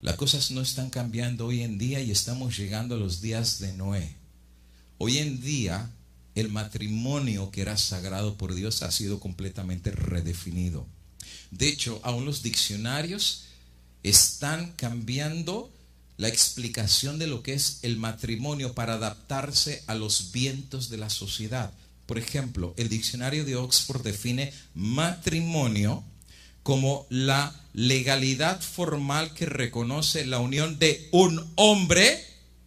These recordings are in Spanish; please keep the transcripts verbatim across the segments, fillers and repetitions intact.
Las cosas no están cambiando hoy en día y estamos llegando a los días de Noé. Hoy en día el matrimonio que era sagrado por Dios ha sido completamente redefinido. De hecho, aún los diccionarios están cambiando la explicación de lo que es el matrimonio para adaptarse a los vientos de la sociedad. Por ejemplo, el diccionario de Oxford define matrimonio como la legalidad formal que reconoce la unión de un hombre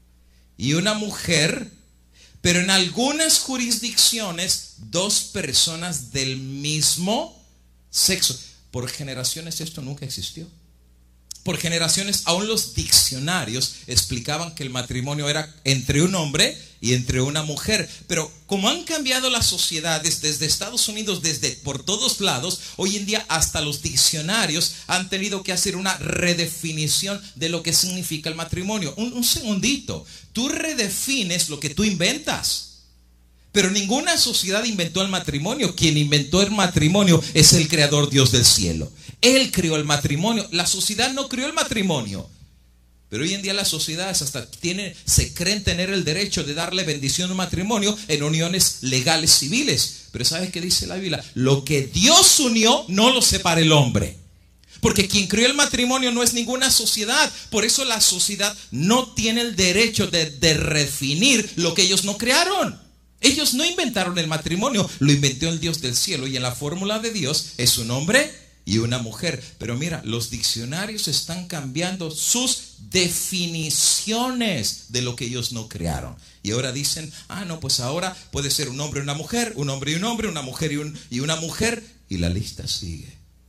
y una mujer, pero en algunas jurisdicciones dos personas del mismo sexo. Por generaciones esto nunca existió. Por generaciones aún los diccionarios explicaban que el matrimonio era entre un hombre y entre una mujer. Pero como han cambiado las sociedades desde Estados Unidos, desde por todos lados, hoy en día hasta los diccionarios han tenido que hacer una redefinición de lo que significa el matrimonio. Un, un segundito, tú redefines lo que tú inventas. Pero ninguna sociedad inventó el matrimonio. Quien inventó el matrimonio es el creador Dios del cielo. Él creó el matrimonio. La sociedad no creó el matrimonio. Pero hoy en día las sociedades hasta tienen, se creen tener el derecho de darle bendición a un matrimonio en uniones legales civiles. Pero ¿sabes qué dice la Biblia? Lo que Dios unió no lo separa el hombre. Porque quien creó el matrimonio no es ninguna sociedad. Por eso la sociedad no tiene el derecho de, de redefinir lo que ellos no crearon. Ellos no inventaron el matrimonio, lo inventó el Dios del cielo. Y en la fórmula de Dios es un hombre y una mujer. Pero mira, los diccionarios están cambiando sus definiciones de lo que ellos no crearon. Y ahora dicen, ah no, pues ahora puede ser un hombre y una mujer, un hombre y un hombre, una mujer y, un, y una mujer. Y la lista sigue.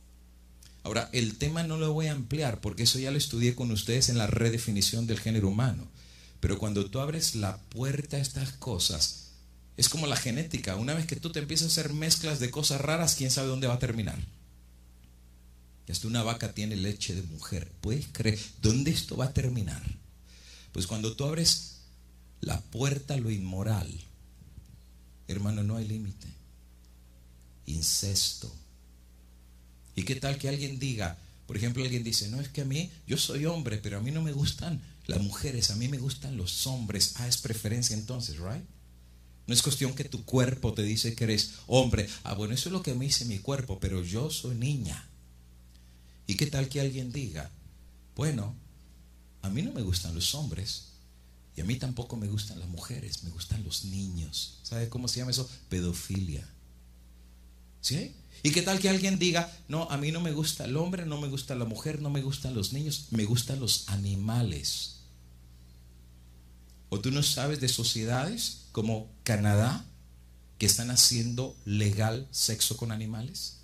Ahora, el tema no lo voy a ampliar porque eso ya lo estudié con ustedes en la redefinición del género humano. Pero cuando tú abres la puerta a estas cosas, es como la genética. Una vez que tú te empiezas a hacer mezclas de cosas raras, ¿quién sabe dónde va a terminar? Y hasta una vaca tiene leche de mujer. ¿Puedes creer dónde esto va a terminar? Pues cuando tú abres la puerta a lo inmoral, hermano, no hay límite. Incesto. ¿Y qué tal que alguien diga, por ejemplo, alguien dice, no, es que a mí, yo soy hombre, pero a mí no me gustan las mujeres, a mí me gustan los hombres. Ah, es preferencia entonces, ¿right? No es cuestión que tu cuerpo te dice que eres hombre. Ah, bueno, eso es lo que me dice mi cuerpo, pero yo soy niña. ¿Y qué tal que alguien diga, bueno, a mí no me gustan los hombres y a mí tampoco me gustan las mujeres, me gustan los niños? ¿Sabe cómo se llama eso? Pedofilia. ¿Sí? ¿Y qué tal que alguien diga, no, a mí no me gusta el hombre, no me gusta la mujer, no me gustan los niños, me gustan los animales? ¿O tú no sabes de sociedades como Canadá que están haciendo legal sexo con animales?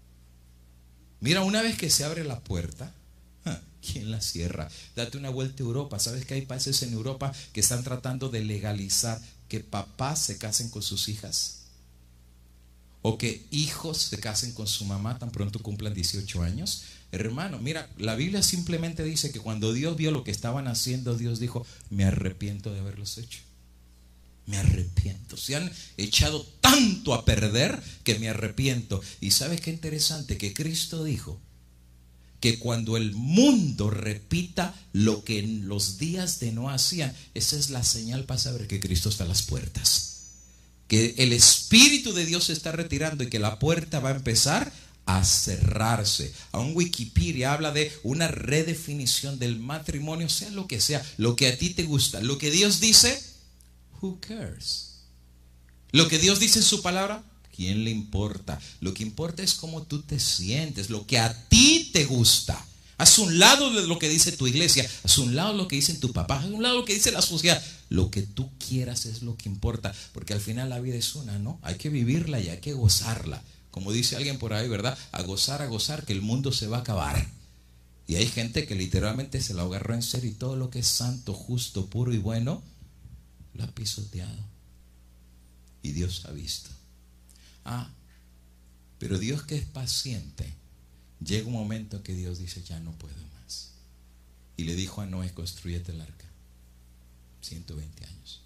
Mira, una vez que se abre la puerta, ¿quién la cierra? Date una vuelta a Europa. ¿Sabes que hay países en Europa que están tratando de legalizar que papás se casen con sus hijas? O que hijos se casen con su mamá tan pronto cumplan dieciocho años. Hermano, mira, la Biblia simplemente dice que cuando Dios vio lo que estaban haciendo, Dios dijo, me arrepiento de haberlos hecho. Me arrepiento. Se han echado tanto a perder que me arrepiento. Y ¿sabes qué interesante? Que Cristo dijo que cuando el mundo repita lo que en los días de Noé hacían, esa es la señal para saber que Cristo está a las puertas. Que el Espíritu de Dios se está retirando y que la puerta va a empezar a cerrarse. Aún Wikipedia habla de una redefinición del matrimonio, sea lo que sea, lo que a ti te gusta, lo que Dios dice, who cares? Lo que Dios dice en su palabra, ¿quién le importa? Lo que importa es cómo tú te sientes, lo que a ti te gusta. Haz un lado de lo que dice tu iglesia, haz un lado lo que dice tu papá, haz un lado lo que dice la sociedad. Lo que tú quieras es lo que importa, porque al final la vida es una, ¿no? Hay que vivirla y hay que gozarla. Como dice alguien por ahí, ¿verdad? A gozar, a gozar, que el mundo se va a acabar. Y hay gente que literalmente se la agarró en serio y todo lo que es santo, justo, puro y bueno, lo ha pisoteado. Y Dios ha visto. Ah, pero Dios, que es paciente, llega un momento que Dios dice, ya no puedo más. Y le dijo a Noé, construyete el arca. ciento veinte años.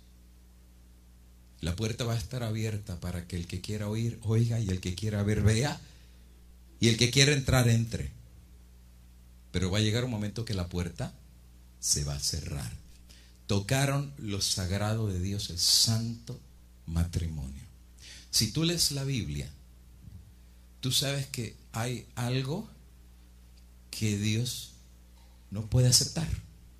La puerta va a estar abierta para que el que quiera oír, oiga, y el que quiera ver, vea, y el que quiera entrar, entre. Pero va a llegar un momento que la puerta se va a cerrar. Tocaron lo sagrado de Dios, el santo matrimonio. Si tú lees la Biblia, tú sabes que hay algo que Dios no puede aceptar,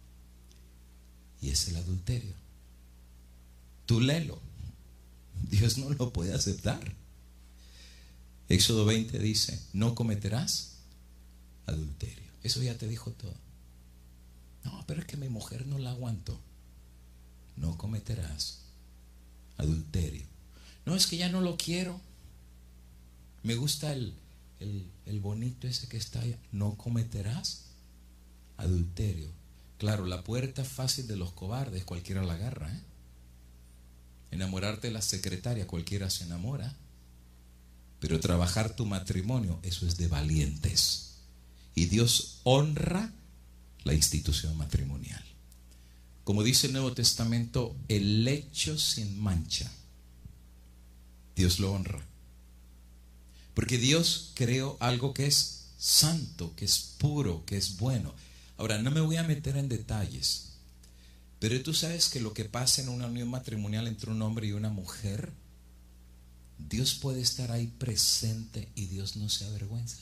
y es el adulterio. Tú léelo, Dios no lo puede aceptar. Éxodo veinte dice: no cometerás adulterio. Eso ya te dijo todo. No, pero es que mi mujer no la aguanto. No cometerás adulterio. No, es que ya no lo quiero. Me gusta el, el, el bonito ese que está allá. No cometerás adulterio. Claro, la puerta fácil de los cobardes, cualquiera la agarra, ¿eh? Enamorarte de la secretaria, cualquiera se enamora. Pero trabajar tu matrimonio, eso es de valientes. Y Dios honra la institución matrimonial. Como dice el Nuevo Testamento, el lecho sin mancha, Dios lo honra. Porque Dios creó algo que es santo, que es puro, que es bueno. Ahora, no me voy a meter en detalles, pero tú sabes que lo que pasa en una unión matrimonial entre un hombre y una mujer, Dios puede estar ahí presente y Dios no se avergüenza.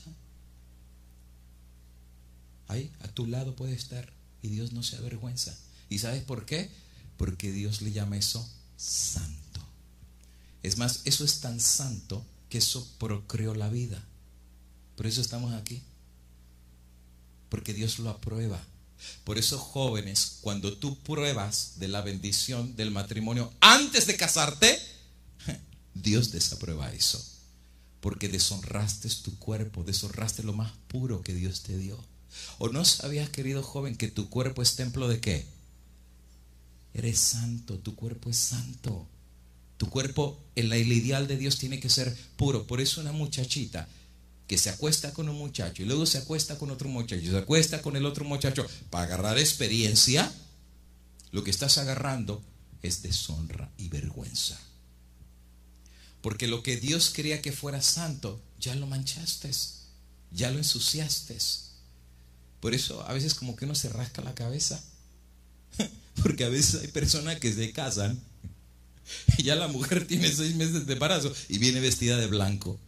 Ahí a tu lado puede estar y Dios no se avergüenza. ¿Y sabes por qué? Porque Dios le llama eso santo. Es más, eso es tan santo que eso procreó la vida. Por eso estamos aquí. Porque Dios lo aprueba. Por eso, jóvenes, cuando tú pruebas de la bendición del matrimonio antes de casarte, Dios desaprueba eso. Porque deshonraste tu cuerpo, deshonraste lo más puro que Dios te dio. ¿O no sabías, querido joven, que tu cuerpo es templo de qué? Eres santo, tu cuerpo es santo. Tu cuerpo, en el ideal de Dios, tiene que ser puro. Por eso una muchachita que se acuesta con un muchacho y luego se acuesta con otro muchacho y se acuesta con el otro muchacho para agarrar experiencia, lo que estás agarrando es deshonra y vergüenza. Porque lo que Dios quería que fuera santo, ya lo manchaste, ya lo ensuciaste. Por eso a veces como que uno se rasca la cabeza. Porque a veces hay personas que se casan y ya la mujer tiene seis meses de embarazo y viene vestida de blanco.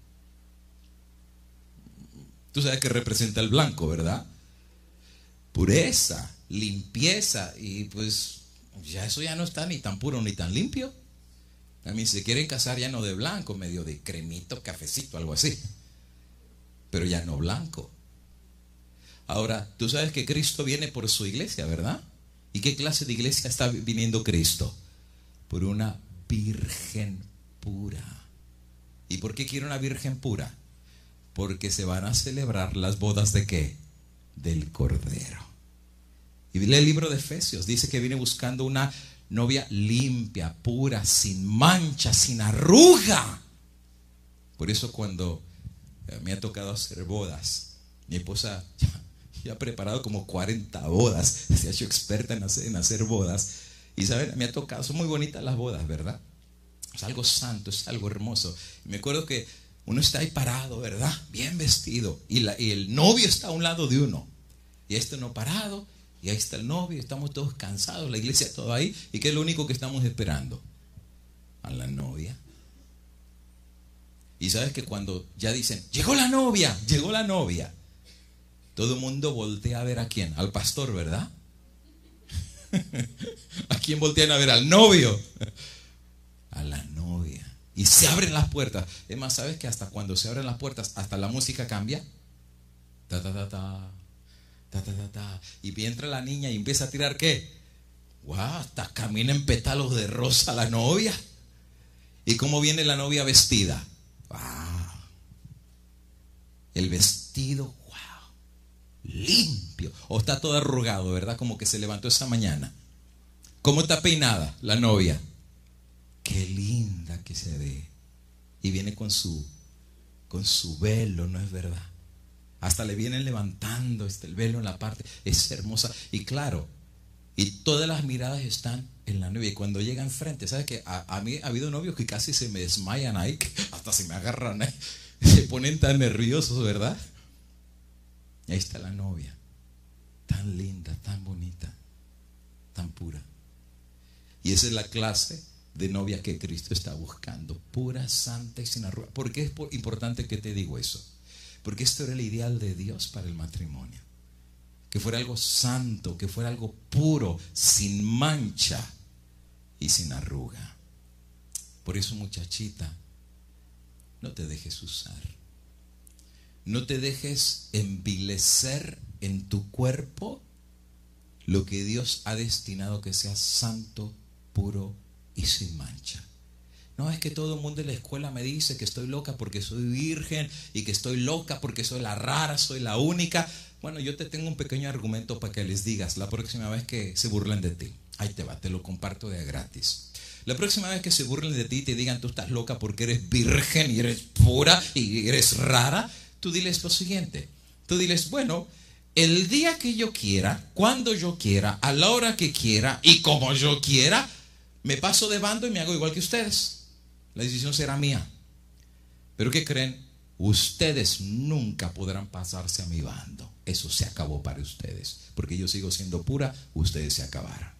Tú sabes que representa el blanco, ¿verdad? Pureza, limpieza. Y pues ya eso ya no está ni tan puro ni tan limpio. A mí se quieren casar ya no de blanco, medio de cremito, cafecito, algo así. Pero ya no blanco. Ahora, tú sabes que Cristo viene por su iglesia, ¿verdad? ¿Y qué clase de iglesia está viniendo Cristo? Por una virgen pura. ¿Y por qué quiere una virgen pura? Porque se van a celebrar las bodas ¿de qué? Del Cordero. Y lee el libro de Efesios, dice que viene buscando una novia limpia, pura, sin mancha, sin arruga. Por eso cuando me ha tocado hacer bodas, mi esposa ya, ya ha preparado como cuarenta bodas, se ha hecho experta en hacer, en hacer bodas. Y saben, me ha tocado, son muy bonitas las bodas, ¿verdad? Es algo santo, es algo hermoso. Y me acuerdo que uno está ahí parado, ¿verdad? Bien vestido. Y, la, y el novio está a un lado de uno. Y este no parado. Y ahí está el novio. Estamos todos cansados. La iglesia todo ahí. ¿Y qué es lo único que estamos esperando? A la novia. Y sabes que cuando ya dicen, llegó la novia, llegó la novia, todo el mundo voltea a ver a quién. Al pastor, ¿verdad? ¿A quién voltean a ver? Al novio. A la novia. Y se abren las puertas. Es más, ¿sabes que hasta cuando se abren las puertas, hasta la música cambia? Ta, ta, ta, ta, ta, ta, ta, ta. Y entra la niña y empieza a tirar ¿qué? ¡Wow! Hasta camina en pétalos de rosa la novia. ¿Y cómo viene la novia vestida? ¡Wow! El vestido, ¡wow! Limpio. O está todo arrugado, ¿verdad? Como que se levantó esa mañana. ¿Cómo está peinada la novia? Qué linda que se ve. Y viene con su con su velo, ¿no es verdad? Hasta le vienen levantando este, el velo en la parte. Es hermosa. Y claro, y todas las miradas están en la novia. Y cuando llega enfrente, ¿sabes qué? A, a mí ha habido novios que casi se me desmayan ahí, hasta se me agarran ahí. Se ponen tan nerviosos, ¿verdad? Y ahí está la novia. Tan linda, tan bonita. Y esa es la clase de novia que Cristo está buscando, pura, santa y sin arruga. ¿Por qué es importante que te digo eso? Porque esto era el ideal de Dios para el matrimonio. Que fuera algo santo, que fuera algo puro, sin mancha y sin arruga. Por eso, muchachita, no te dejes usar. No te dejes envilecer en tu cuerpo lo que Dios ha destinado que sea santo, puro y sin mancha. No, es que todo el mundo en la escuela me dice que estoy loca porque soy virgen y que estoy loca porque soy la rara, soy la única. Bueno, yo te tengo un pequeño argumento para que les digas la próxima vez que se burlen de ti. Ahí te va, te lo comparto de gratis. La próxima vez que se burlen de ti y te digan tú estás loca porque eres virgen y eres pura y eres rara, tú diles lo siguiente. Tú diles, bueno, el día que yo quiera, cuando yo quiera, a la hora que quiera y como yo quiera, me paso de bando y me hago igual que ustedes. La decisión será mía. Pero ¿qué creen? Ustedes nunca podrán pasarse a mi bando. Eso se acabó para ustedes. Porque yo sigo siendo pura, ustedes se acabaron.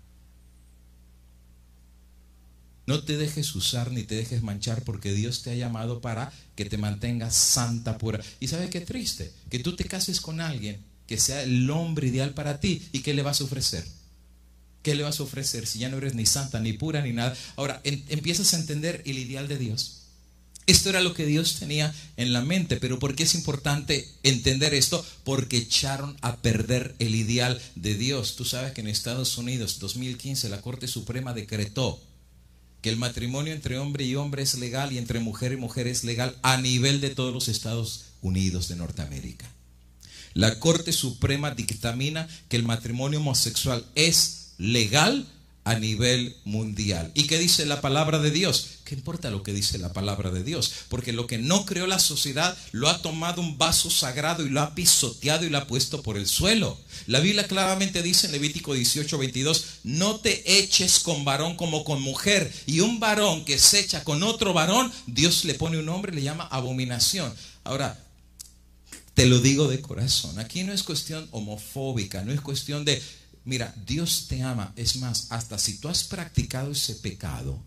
No te dejes usar ni te dejes manchar, porque Dios te ha llamado para que te mantengas santa, pura. Y ¿sabes qué triste? Que tú te cases con alguien que sea el hombre ideal para ti. ¿Y qué le vas a ofrecer? ¿Qué le vas a ofrecer si ya no eres ni santa, ni pura, ni nada? Ahora, en, empiezas a entender el ideal de Dios. Esto era lo que Dios tenía en la mente. Pero ¿por qué es importante entender esto? Porque echaron a perder el ideal de Dios. Tú sabes que en Estados Unidos, dos mil quince, la Corte Suprema decretó que el matrimonio entre hombre y hombre es legal y entre mujer y mujer es legal a nivel de todos los Estados Unidos de Norteamérica. La Corte Suprema dictamina que el matrimonio homosexual es legal a nivel mundial. ¿Y qué dice la palabra de Dios? ¿Qué importa lo que dice la palabra de Dios? Porque lo que no creó la sociedad lo ha tomado un vaso sagrado y lo ha pisoteado y lo ha puesto por el suelo. La Biblia claramente dice en Levítico dieciocho veintidós, no te eches con varón como con mujer. Y un varón que se echa con otro varón, Dios le pone un nombre y le llama abominación. Ahora, te lo digo de corazón, aquí no es cuestión homofóbica, no es cuestión de... Mira, Dios te ama. Es más, hasta si tú has practicado ese pecado,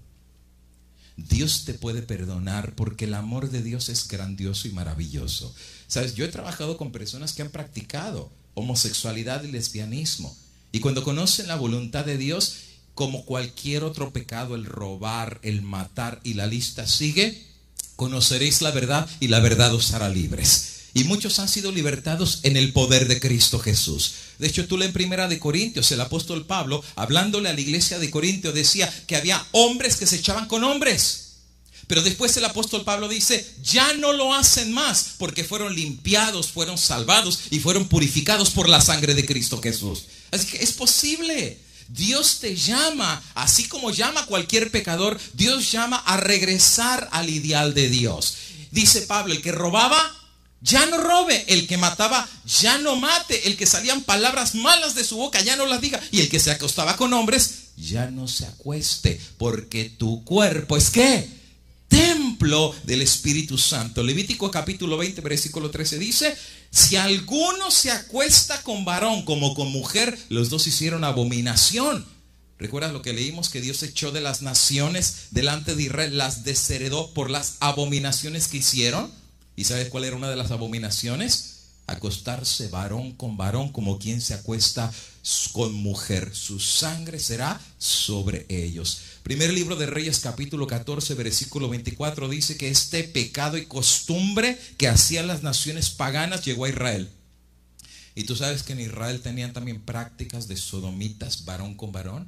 Dios te puede perdonar, porque el amor de Dios es grandioso y maravilloso. Sabes, yo he trabajado con personas que han practicado homosexualidad y lesbianismo, y cuando conocen la voluntad de Dios, como cualquier otro pecado, el robar, el matar y la lista sigue, conoceréis la verdad y la verdad os hará libres. Y muchos han sido libertados en el poder de Cristo Jesús. De hecho, tú lees en Primera de Corintios, el apóstol Pablo, hablándole a la iglesia de Corintios, decía que había hombres que se echaban con hombres. Pero después el apóstol Pablo dice, ya no lo hacen más, porque fueron limpiados, fueron salvados y fueron purificados por la sangre de Cristo Jesús. Así que es posible. Dios te llama, así como llama a cualquier pecador, Dios llama a regresar al ideal de Dios. Dice Pablo, el que robaba, ya no robe. El que mataba, ya no mate. El que salían palabras malas de su boca, ya no las diga. Y el que se acostaba con hombres, ya no se acueste. Porque tu cuerpo es ¿qué? Templo del Espíritu Santo. Levítico capítulo veinte, versículo trece dice, si alguno se acuesta con varón como con mujer, los dos hicieron abominación. ¿Recuerdas lo que leímos? Que Dios echó de las naciones delante de Israel, las desheredó por las abominaciones que hicieron. ¿Y sabes cuál era una de las abominaciones? Acostarse varón con varón, como quien se acuesta con mujer. Su sangre será sobre ellos. Primer libro de Reyes capítulo catorce versículo veinticuatro dice que este pecado y costumbre que hacían las naciones paganas llegó a Israel. Y tú sabes que en Israel tenían también prácticas de sodomitas varón con varón.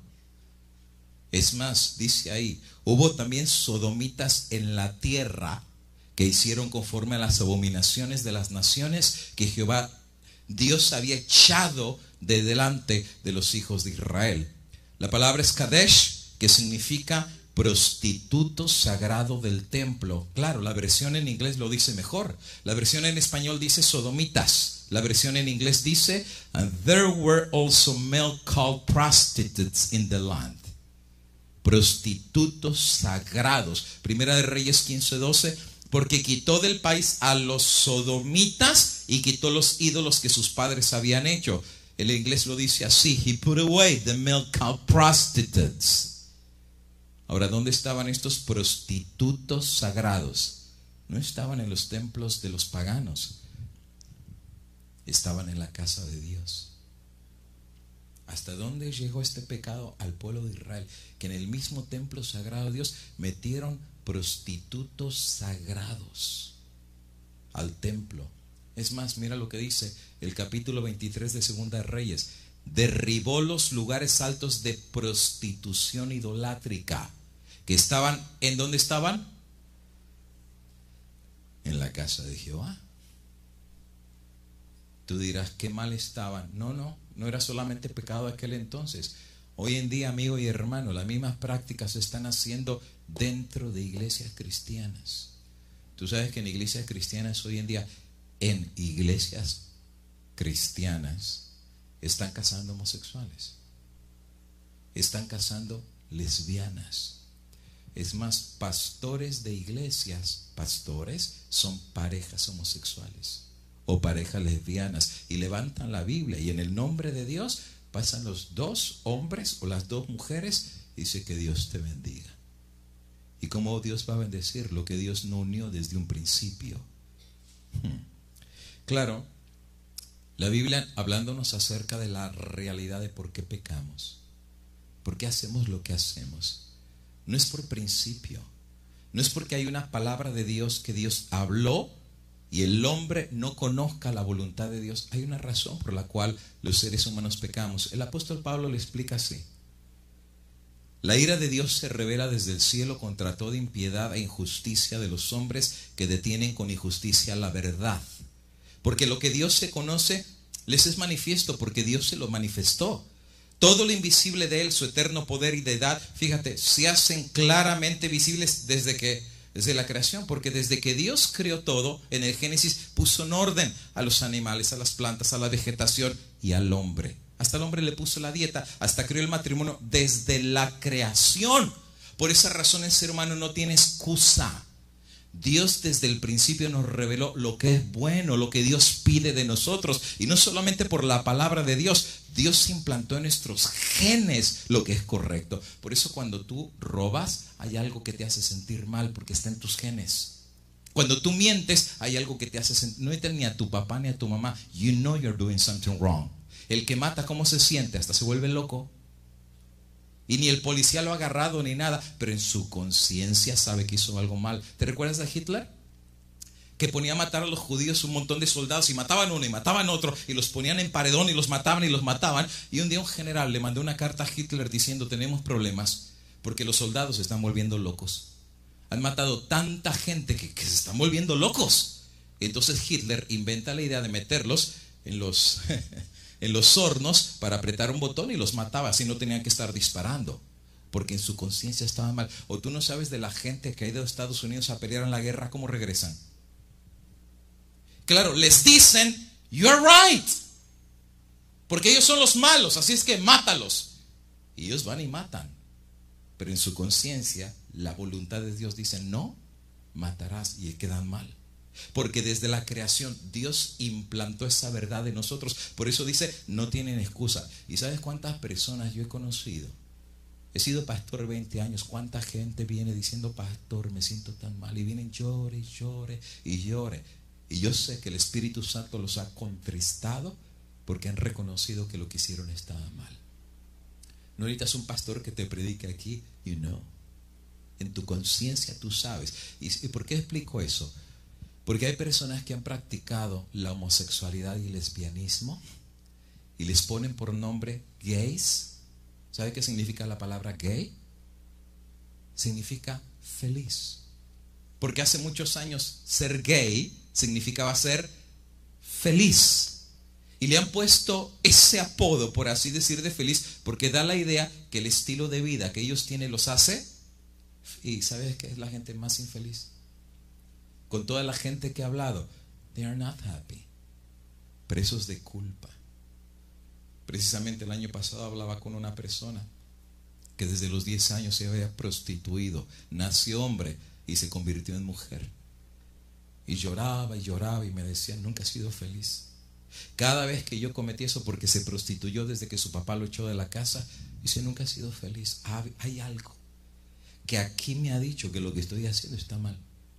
Es más, dice ahí, hubo también sodomitas en la tierra que hicieron conforme a las abominaciones de las naciones que Jehová Dios había echado de delante de los hijos de Israel. La palabra es Kadesh, que significa prostituto sagrado del templo. Claro, la versión en inglés lo dice mejor. La versión en español dice sodomitas. La versión en inglés dice, and there were also male called prostitutes in the land. Prostitutos sagrados. Primera de Reyes quince doce. Porque quitó del país a los sodomitas y quitó los ídolos que sus padres habían hecho. El inglés lo dice así: He put away the male called prostitutes. Ahora, ¿dónde estaban estos prostitutos sagrados? No estaban en los templos de los paganos, estaban en la casa de Dios. ¿Hasta dónde llegó este pecado al pueblo de Israel? Que en el mismo templo sagrado de Dios metieron prostitutos sagrados al templo. Es más, mira lo que dice el capítulo veintitrés de Segunda de Reyes. Derribó los lugares altos de prostitución idolátrica que estaban, ¿en dónde estaban? En la casa de Jehová. Tú dirás, qué mal estaban. No, no, no era solamente pecado de aquel entonces. Hoy en día, amigo y hermano, las mismas prácticas se están haciendo dentro de iglesias cristianas. Tú sabes que en iglesias cristianas hoy en día, en iglesias cristianas, están casando homosexuales, están casando lesbianas. Es más, pastores de iglesias, pastores, son parejas homosexuales o parejas lesbianas, y levantan la Biblia y en el nombre de Dios pasan los dos hombres o las dos mujeres y dice que Dios te bendiga. ¿Y cómo Dios va a bendecir lo que Dios no unió desde un principio? Hmm. Claro, la Biblia hablándonos acerca de la realidad de por qué pecamos, por qué hacemos lo que hacemos, no es por principio, no es porque hay una palabra de Dios que Dios habló y el hombre no conozca la voluntad de Dios. Hay una razón por la cual los seres humanos pecamos. El apóstol Pablo le explica así: la ira de Dios se revela desde el cielo contra toda impiedad e injusticia de los hombres que detienen con injusticia la verdad. Porque lo que Dios se conoce les es manifiesto, porque Dios se lo manifestó. Todo lo invisible de Él, su eterno poder y deidad, fíjate, se hacen claramente visibles desde que desde la creación, porque desde que Dios creó todo, en el Génesis puso en orden a los animales, a las plantas, a la vegetación y al hombre. Hasta el hombre le puso la dieta, hasta creó el matrimonio desde la creación. Por esa razón el ser humano no tiene excusa. Dios desde el principio nos reveló lo que es bueno, lo que Dios pide de nosotros. Y no solamente por la palabra de Dios, Dios implantó en nuestros genes lo que es correcto. Por eso cuando tú robas, hay algo que te hace sentir mal porque está en tus genes. Cuando tú mientes, hay algo que te hace sentir, no entra ni a tu papá ni a tu mamá. You know you're doing something wrong. El que mata, ¿cómo se siente? Hasta se vuelve loco. Y ni el policía lo ha agarrado ni nada, pero en su conciencia sabe que hizo algo mal. ¿Te recuerdas de Hitler? Que ponía a matar a los judíos un montón de soldados y mataban uno y mataban otro y los ponían en paredón y los mataban y los mataban. Y un día un general le mandó una carta a Hitler diciendo: tenemos problemas porque los soldados se están volviendo locos. Han matado tanta gente que, que se están volviendo locos. Entonces Hitler inventa la idea de meterlos en los... en los hornos para apretar un botón y los mataba, así no tenían que estar disparando, porque en su conciencia estaba mal. O tú no sabes de la gente que ha ido a Estados Unidos a pelear en la guerra, ¿cómo regresan? Claro, les dicen, you're right, porque ellos son los malos, así es que mátalos. Y ellos van y matan, pero en su conciencia la voluntad de Dios dice, no matarás, y quedan mal. Porque desde la creación Dios implantó esa verdad en nosotros. Por eso dice, no tienen excusa. ¿Y sabes cuántas personas yo he conocido? He sido pastor veinte años. ¿Cuánta gente viene diciendo, pastor, me siento tan mal? Y vienen, llore, llore y llore. Y yo sé que el Espíritu Santo los ha contristado porque han reconocido que lo que hicieron estaba mal. No necesitas un pastor que te predique aquí, you know. En tu conciencia tú sabes. ¿Y, ¿Y por qué explico eso? Porque hay personas que han practicado la homosexualidad y el lesbianismo y les ponen por nombre gays. ¿Sabe qué significa la palabra gay? Significa feliz. Porque hace muchos años ser gay significaba ser feliz. Y le han puesto ese apodo, por así decir, de feliz, porque da la idea que el estilo de vida que ellos tienen los hace. ¿Y sabes qué es la gente más infeliz? Con toda la gente que he hablado, they are not happy, presos de culpa. Precisamente el año pasado hablaba con una persona que desde los diez años se había prostituido, nació hombre y se convirtió en mujer. Y lloraba y lloraba y me decía, nunca he sido feliz. Cada vez que yo cometí eso, porque se prostituyó desde que su papá lo echó de la casa, dice, nunca he sido feliz. Hay algo. que aquí me ha dicho que lo que estoy haciendo está mal.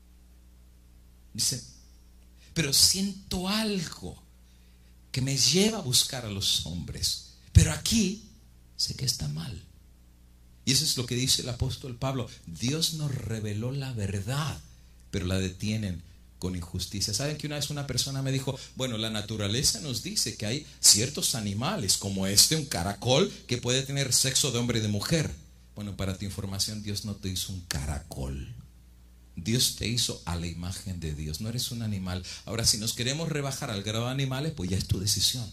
Dice, pero siento algo que me lleva a buscar a los hombres, pero aquí sé que está mal. Y eso es lo que dice el apóstol Pablo. Dios nos reveló la verdad, pero la detienen con injusticia. ¿Saben que una vez una persona me dijo, bueno, la naturaleza nos dice que hay ciertos animales como este, un caracol, que puede tener sexo de hombre y de mujer? Bueno, para tu información, Dios no te hizo un caracol. Dios te hizo a la imagen de Dios. No eres un animal. Ahora, si nos queremos rebajar al grado de animales, pues ya es tu decisión.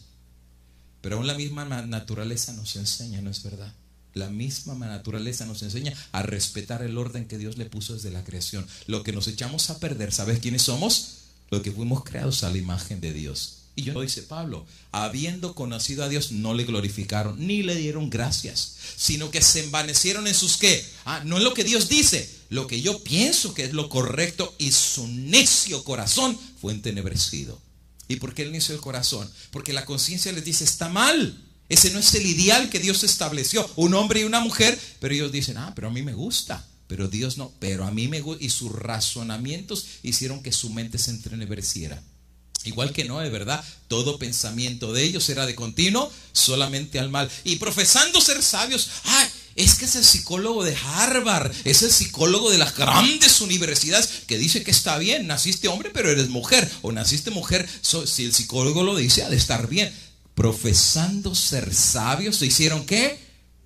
Pero aún la misma naturaleza nos enseña, ¿no es verdad? La misma naturaleza nos enseña a respetar el orden que Dios le puso desde la creación. Lo que nos echamos a perder, ¿sabes quiénes somos? Lo que fuimos creados a la imagen de Dios. Y yo, dice Pablo, habiendo conocido a Dios, no le glorificaron ni le dieron gracias, sino que se envanecieron en sus ¿qué? Ah, no es lo que Dios dice, lo que yo pienso que es lo correcto, y su necio corazón fue entenebrecido. ¿Y por qué el necio del corazón? Porque la conciencia les dice, está mal. Ese no es el ideal que Dios estableció, un hombre y una mujer. Pero ellos dicen, ah, pero a mí me gusta. Pero Dios no, pero a mí me gusta. Y sus razonamientos hicieron que su mente se entenebreciera. Igual que Noé, ¿verdad? Todo pensamiento de ellos era de continuo solamente al mal. Y profesando ser sabios, ay, es que es el psicólogo de Harvard, es el psicólogo de las grandes universidades que dice que está bien, naciste hombre pero eres mujer, o naciste mujer, so, si el psicólogo lo dice, ha de estar bien. Profesando ser sabios, ¿se hicieron qué?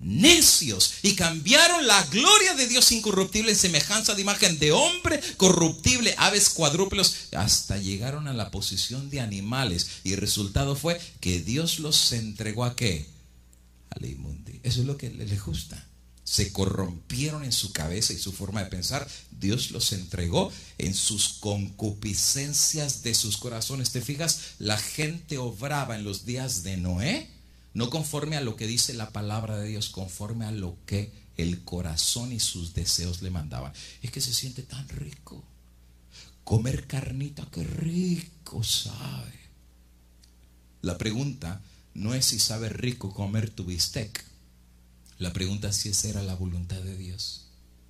Necios, y cambiaron la gloria de Dios incorruptible en semejanza de imagen de hombre corruptible, aves cuadrúpedos, hasta llegaron a la posición de animales. Y el resultado fue que Dios los entregó ¿a qué? A la inmundicia. Eso es lo que les gusta. Se corrompieron en su cabeza y su forma de pensar. Dios los entregó en sus concupiscencias de sus corazones. ¿Te fijas? La gente obraba en los días de Noé no conforme a lo que dice la palabra de Dios, conforme a lo que el corazón y sus deseos le mandaban. Es que se siente tan rico comer carnita, qué rico sabe. La pregunta no es si sabe rico comer tu bistec. La pregunta es si esa era la voluntad de Dios.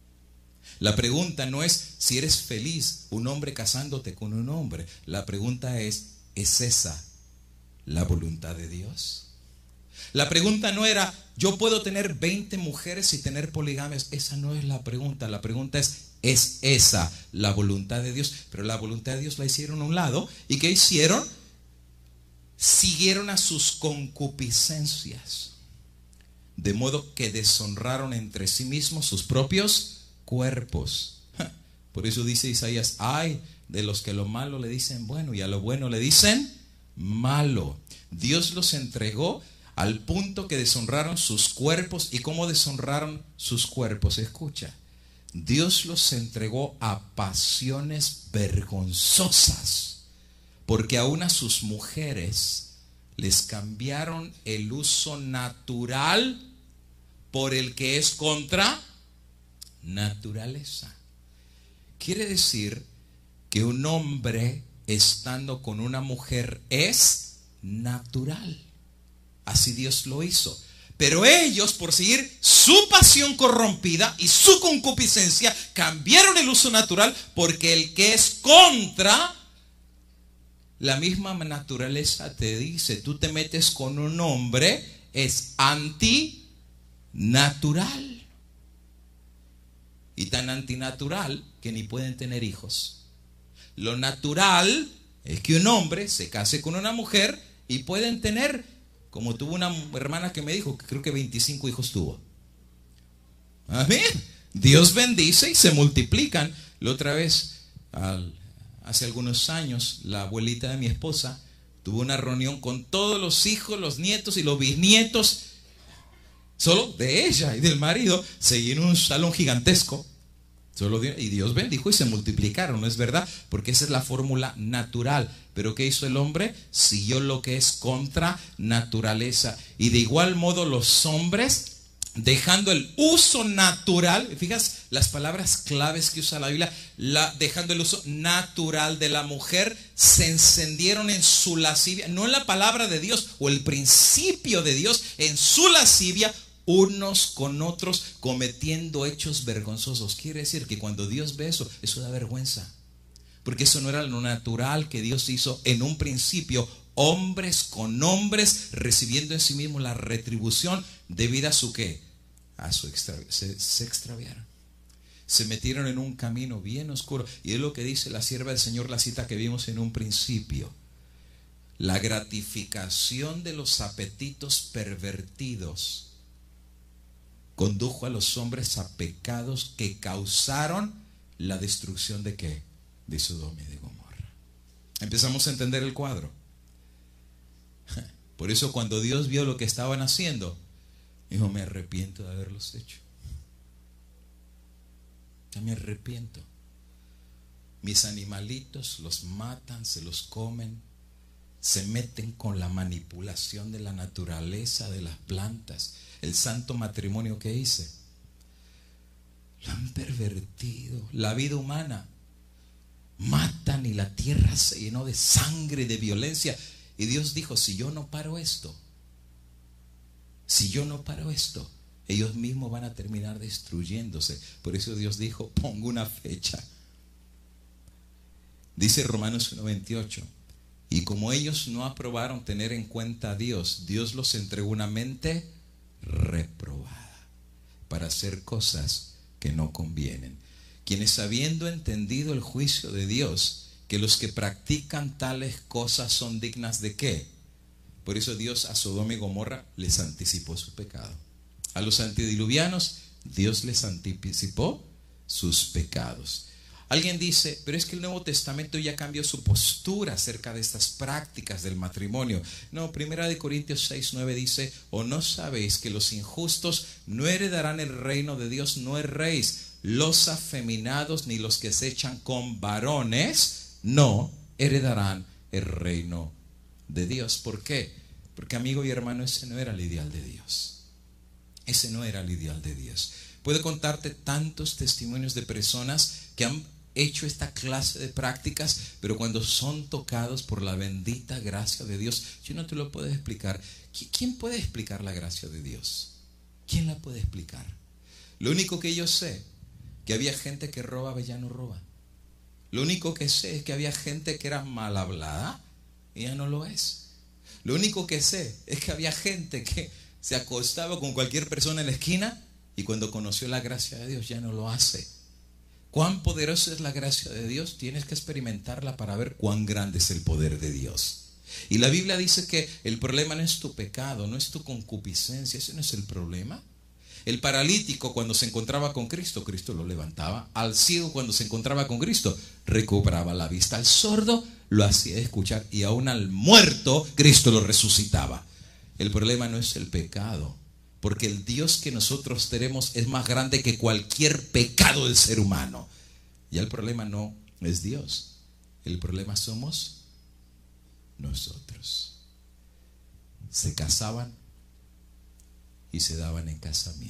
La pregunta no es si eres feliz un hombre casándote con un hombre. La pregunta es, ¿es esa la voluntad de Dios? La pregunta no era, yo puedo tener veinte mujeres y tener poligamias. Esa no es la pregunta. La pregunta es, ¿es esa la voluntad de Dios? Pero la voluntad de Dios la hicieron a un lado. ¿Y qué hicieron? Siguieron a sus concupiscencias, de modo que deshonraron entre sí mismos sus propios cuerpos. Por eso dice Isaías, ay de los que a lo malo le dicen bueno y a lo bueno le dicen malo. Dios los entregó al punto que deshonraron sus cuerpos. ¿Y cómo deshonraron sus cuerpos? Escucha, Dios los entregó a pasiones vergonzosas, porque aún a sus mujeres les cambiaron el uso natural por el que es contra naturaleza. Quiere decir que un hombre estando con una mujer es natural. Así Dios lo hizo. Pero ellos, por seguir su pasión corrompida y su concupiscencia, cambiaron el uso natural, porque el que es contra la misma naturaleza te dice, tú te metes con un hombre, es antinatural. Y tan antinatural que ni pueden tener hijos. Lo natural es que un hombre se case con una mujer y pueden tener, como tuvo una hermana que me dijo, que creo que veinticinco hijos tuvo. Amén. Dios bendice y se multiplican. La otra vez, al, hace algunos años, la abuelita de mi esposa tuvo una reunión con todos los hijos, los nietos y los bisnietos, solo de ella y del marido. Se llenó un salón gigantesco. Solo, y Dios bendijo y se multiplicaron, ¿no es verdad? Porque esa es la fórmula natural. Pero ¿qué hizo el hombre? Siguió lo que es contra naturaleza. Y de igual modo los hombres, dejando el uso natural, fijas las palabras claves que usa la Biblia, la, dejando el uso natural de la mujer, se encendieron en su lascivia, no en la palabra de Dios o el principio de Dios, en su lascivia, unos con otros cometiendo hechos vergonzosos. Quiere decir que cuando Dios ve eso, eso da vergüenza. Porque eso no era lo natural que Dios hizo en un principio. Hombres con hombres recibiendo en sí mismos la retribución debida a su qué, a su extravío. Se, se extraviaron. Se metieron en un camino bien oscuro. Y es lo que dice la sierva del Señor, la cita que vimos en un principio. La gratificación de los apetitos pervertidos condujo a los hombres a pecados que causaron la destrucción de qué, de Sodoma y de Gomorra. Empezamos a entender el cuadro. Por eso cuando Dios vio lo que estaban haciendo, dijo, me arrepiento de haberlos hecho. Ya me arrepiento. Mis animalitos los matan, se los comen, se meten con la manipulación de la naturaleza, de las plantas. El santo matrimonio que hice, lo han pervertido. La vida humana, matan y la tierra se llenó de sangre y de violencia. Y Dios dijo, si yo no paro esto, si yo no paro esto, ellos mismos van a terminar destruyéndose. Por eso Dios dijo, pongo una fecha. Dice Romanos uno veintiocho, y como ellos no aprobaron tener en cuenta a Dios, Dios los entregó una mente reprobada para hacer cosas que no convienen. Quienes habiendo entendido el juicio de Dios, que los que practican tales cosas son dignas de ¿qué? Por eso Dios a Sodoma y Gomorra les anticipó su pecado. A los antediluvianos Dios les anticipó sus pecados. Alguien dice, pero es que el Nuevo Testamento ya cambió su postura acerca de estas prácticas del matrimonio. No, Primera de Corintios seis, nueve dice, ¿o no sabéis que los injustos no heredarán el reino de Dios? No erréis, los afeminados ni los que se echan con varones no heredarán el reino de Dios. ¿Por qué? Porque, amigo y hermano, ese no era el ideal de Dios. Ese no era el ideal de Dios. Puedo contarte tantos testimonios de personas que han hecho esta clase de prácticas, pero cuando son tocados por la bendita gracia de Dios, yo no te lo puedo explicar. ¿Quién puede explicar la gracia de Dios? ¿Quién la puede explicar? Lo único que yo sé, que había gente que robaba y ya no roba. Lo único que sé es que había gente que era mal hablada y ya no lo es. Lo único que sé es que había gente que se acostaba con cualquier persona en la esquina y cuando conoció la gracia de Dios ya no lo hace. ¿Cuán poderosa es la gracia de Dios? Tienes que experimentarla para ver cuán grande es el poder de Dios. Y la Biblia dice que el problema no es tu pecado, no es tu concupiscencia, ese no es el problema. El paralítico cuando se encontraba con Cristo, Cristo lo levantaba. Al ciego cuando se encontraba con Cristo, recobraba la vista. Al sordo lo hacía escuchar y aún al muerto, Cristo lo resucitaba. El problema no es el pecado, porque el Dios que nosotros tenemos es más grande que cualquier pecado del ser humano. Ya el problema no es Dios, el problema somos nosotros. Se casaban y se daban en casamiento.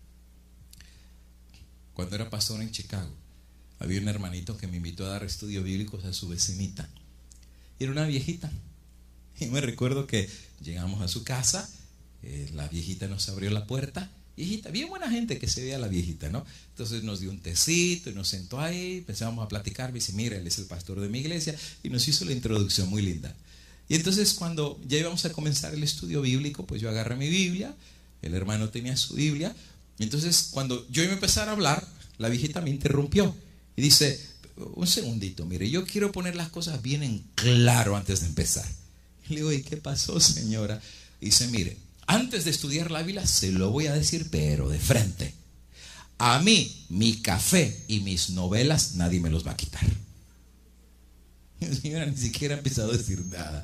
Cuando era pastor en Chicago, había un hermanito que me invitó a dar estudios bíblicos a su vecinita. Y era una viejita. Y me recuerdo que llegamos a su casa, eh, la viejita nos abrió la puerta. Viejita, bien buena gente que se veía la viejita, ¿no? Entonces nos dio un tecito y nos sentó ahí, empezamos a platicar. Me dice, mira, él es el pastor de mi iglesia. Y nos hizo la introducción muy linda. Y entonces cuando ya íbamos a comenzar el estudio bíblico, pues yo agarré mi Biblia. El hermano tenía su Biblia. Entonces cuando yo iba a empezar a hablar, la viejita me interrumpió y dice, un segundito, mire, yo quiero poner las cosas bien en claro antes de empezar. Y le digo, ¿y qué pasó, señora? Y dice, mire, antes de estudiar la Biblia se lo voy a decir, pero de frente. A mí, mi café y mis novelas, nadie me los va a quitar. Y la señora ni siquiera ha empezado a decir nada.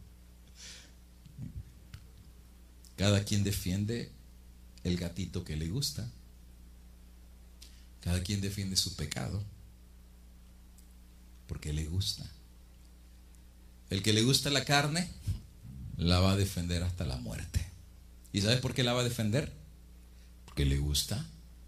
Cada quien defiende el gatito que le gusta. Cada quien defiende su pecado porque le gusta. El que le gusta la carne la va a defender hasta la muerte. ¿Y sabes por qué la va a defender? Porque le gusta.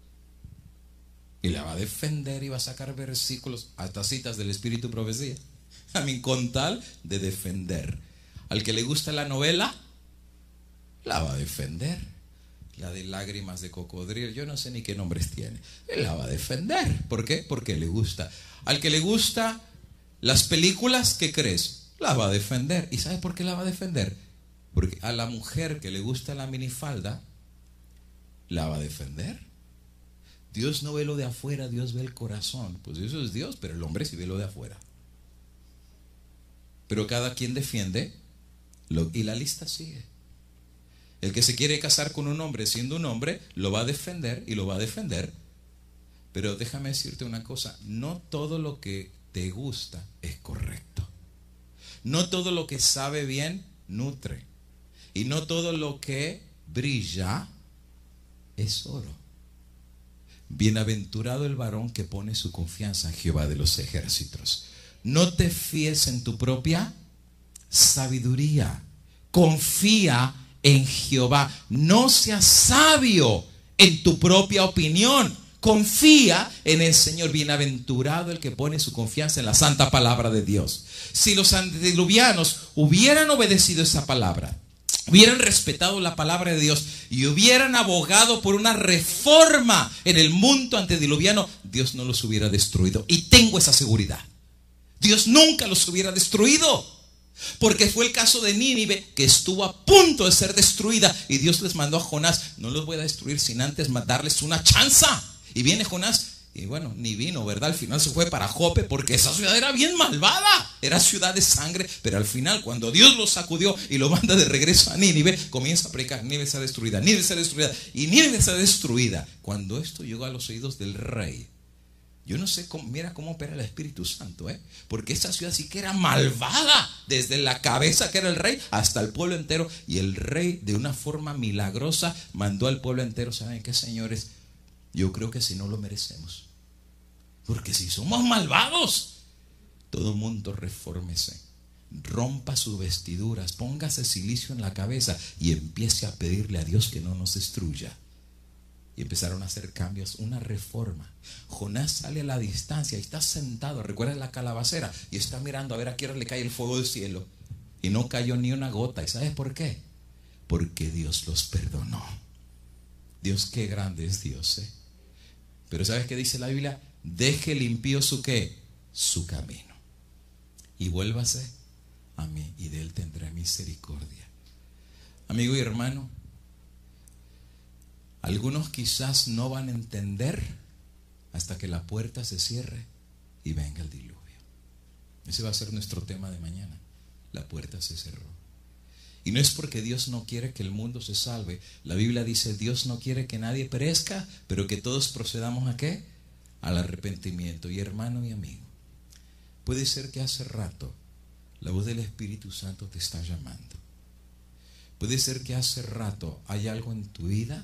Y la va a defender y va a sacar versículos, hasta citas del Espíritu y Profecía. A mí, con tal de defender. Al que le gusta la novela, la va a defender. ya de lágrimas de cocodrilo, yo no sé ni qué nombres tiene. Él la va a defender. ¿Por qué? Porque le gusta. Al que le gusta las películas, ¿qué crees? La va a defender. ¿Y sabes por qué la va a defender? Porque a la mujer que le gusta la minifalda, la va a defender. Dios no ve lo de afuera, Dios ve el corazón. Pues eso es Dios, pero el hombre sí ve lo de afuera. Pero cada quien defiende lo, y la lista sigue. El que se quiere casar con un hombre siendo un hombre, lo va a defender y lo va a defender. Pero déjame decirte una cosa, no todo lo que te gusta es correcto. No todo lo que sabe bien nutre. Y no todo lo que brilla es oro. Bienaventurado el varón que pone su confianza en Jehová de los ejércitos. No te fíes en tu propia sabiduría. Confía en Jehová. No seas sabio en tu propia opinión. Confía en el Señor. Bienaventurado el que pone su confianza en la santa palabra de Dios. Si los antediluvianos hubieran obedecido esa palabra, hubieran respetado la palabra de Dios y hubieran abogado por una reforma en el mundo antediluviano, Dios no los hubiera destruido. Y tengo esa seguridad. Dios nunca los hubiera destruido. Porque fue el caso de Nínive, que estuvo a punto de ser destruida. Y Dios les mandó a Jonás: no los voy a destruir sin antes darles una chance. Y viene Jonás, y bueno, ni vino, ¿verdad? Al final se fue para Jope, porque esa ciudad era bien malvada. Era ciudad de sangre. Pero al final, cuando Dios lo sacudió y lo manda de regreso a Nínive, comienza a predicar: Nínive está destruida, Nínive está destruida. Y Nínive está destruida. Cuando esto llegó a los oídos del rey, yo no sé cómo, mira cómo opera el Espíritu Santo, ¿eh? Porque esa ciudad sí que era malvada, desde la cabeza que era el rey hasta el pueblo entero. Y el rey, de una forma milagrosa, mandó al pueblo entero: ¿saben qué, señores? Yo creo que si no lo merecemos. Porque si somos malvados, todo mundo refórmese, rompa sus vestiduras, póngase silicio en la cabeza y empiece a pedirle a Dios que no nos destruya. Y empezaron a hacer cambios, una reforma. Jonás sale a la distancia y está sentado, recuerda la calabacera, y está mirando a ver a qué hora le cae el fuego del cielo. Y no cayó ni una gota. ¿Y sabes por qué? Porque Dios los perdonó. Dios, qué grande es Dios, ¿eh? Pero ¿sabes qué dice la Biblia? Deje el impío su qué, su camino, y vuélvase a mí, y de él tendré misericordia. Amigo y hermano, algunos quizás no van a entender hasta que la puerta se cierre y venga el diluvio. Ese va a ser nuestro tema de mañana. La puerta se cerró. Y no es porque Dios no quiere que el mundo se salve. La Biblia dice: Dios no quiere que nadie perezca, pero que todos procedamos ¿a qué? Al arrepentimiento. Y hermano y amigo, puede ser que hace rato la voz del Espíritu Santo te está llamando. Puede ser que hace rato hay algo en tu vida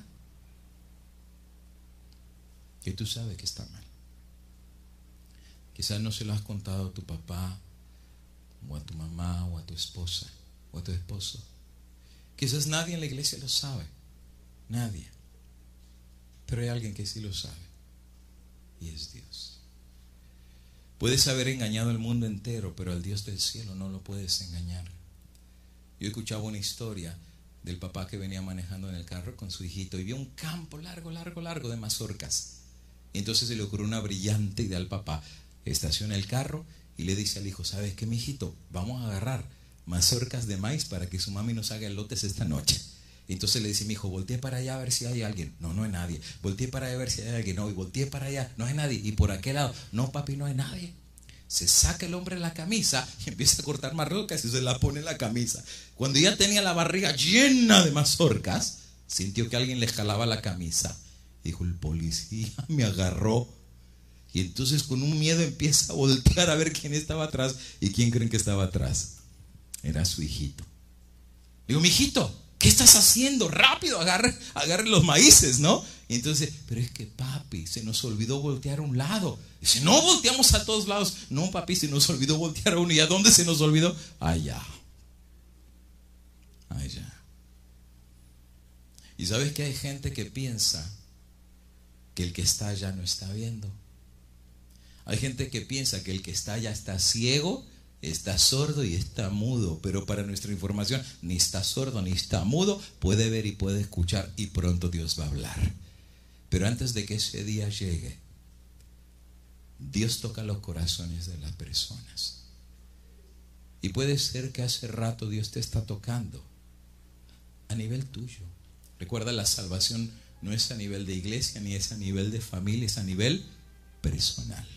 que tú sabes que está mal. Quizás no se lo has contado a tu papá, o a tu mamá, o a tu esposa, o a tu esposo. Quizás nadie en la iglesia lo sabe. Nadie. Pero hay alguien que sí lo sabe. Y es Dios. Puedes haber engañado al mundo entero, pero al Dios del cielo no lo puedes engañar. Yo escuchaba una historia del papá que venía manejando en el carro con su hijito y vio un campo largo, largo, largo de mazorcas. Y entonces se le ocurrió una brillante idea al papá. Estaciona el carro y le dice al hijo: ¿sabes qué, mijito? Vamos a agarrar mazorcas de maíz para que su mami nos haga elotes esta noche. Y entonces le dice: mi hijo, volteé para allá a ver si hay alguien. No, no hay nadie. Volteé para allá a ver si hay alguien. No, y volteé para allá, no hay nadie. Y por aquel lado, no, papi, no hay nadie. Se saca el hombre la camisa y empieza a cortar mazorcas y se la pone en la camisa. Cuando ya tenía la barriga llena de mazorcas, sintió que alguien le jalaba la camisa. Dijo: el policía me agarró. Y entonces con un miedo empieza a voltear a ver quién estaba atrás. ¿Y quién creen que estaba atrás? Era su hijito. Digo: mi hijito, ¿qué estás haciendo? Rápido, agarre, agarre los maíces, ¿no? Y entonces, pero es que papi, se nos olvidó voltear a un lado. Dice: no, volteamos a todos lados. No, papi, se nos olvidó voltear a uno. ¿Y a dónde se nos olvidó? Allá. Allá. Y sabes que hay gente que piensa que el que está allá no está viendo. Hay gente que piensa que el que está allá está ciego está sordo y está mudo, pero para nuestra información, ni está sordo ni está mudo, puede ver y puede escuchar, y pronto Dios va a hablar. Pero antes de que ese día llegue, Dios toca los corazones de las personas. Y puede ser que hace rato Dios te está tocando a nivel tuyo. Recuerda, la salvación no es a nivel de iglesia, ni es a nivel de familia, es a nivel personal.